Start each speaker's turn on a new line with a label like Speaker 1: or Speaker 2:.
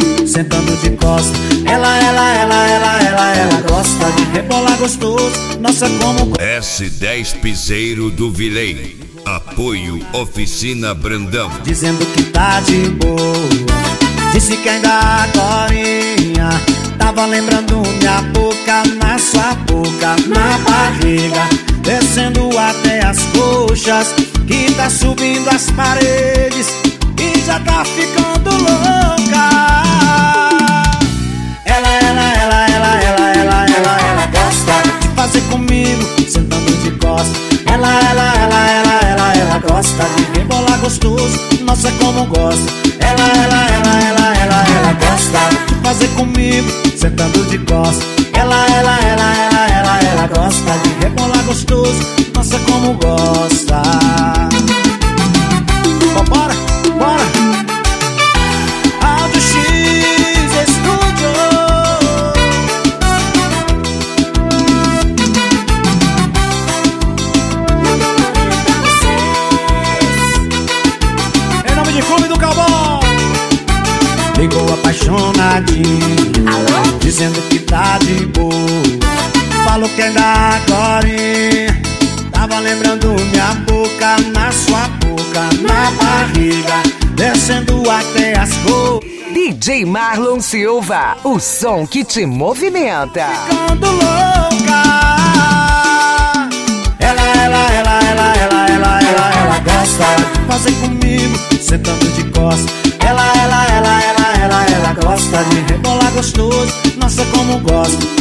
Speaker 1: comigo, sentando de costas. Ela gosta de rebolar gostoso. Nossa, como
Speaker 2: S10 Piseiro do Vilém. Apoio Oficina Brandão.
Speaker 1: Dizendo que tá de boa, disse que ainda agorinha tava lembrando minha boca na sua boca, na barriga, descendo até as coxas, que tá subindo as paredes e já tá ficando louca. Ela gosta de fazer comigo, sentando de costas. Ela gosta de rebolar gostoso. Nossa, como gosta. Ela gosta de fazer comigo, sentando de costas. Ela gosta de rebolar gostoso. Nossa, como gosta. Bora, bora. Áudio X Estúdio. Em nome de Clube do Cowboy. Ligou apaixonadinho, alô? Dizendo que tá de boa. Falou que ainda agorinha tava lembrando minha boca na sua boca, na barriga, descendo até as cores.
Speaker 3: DJ Marlon Silva, o som que te movimenta.
Speaker 1: Ficando louca. Ela gosta de fazer comigo, sentando de costas. Ela gosta de rebolar gostoso. Nossa, como gosta.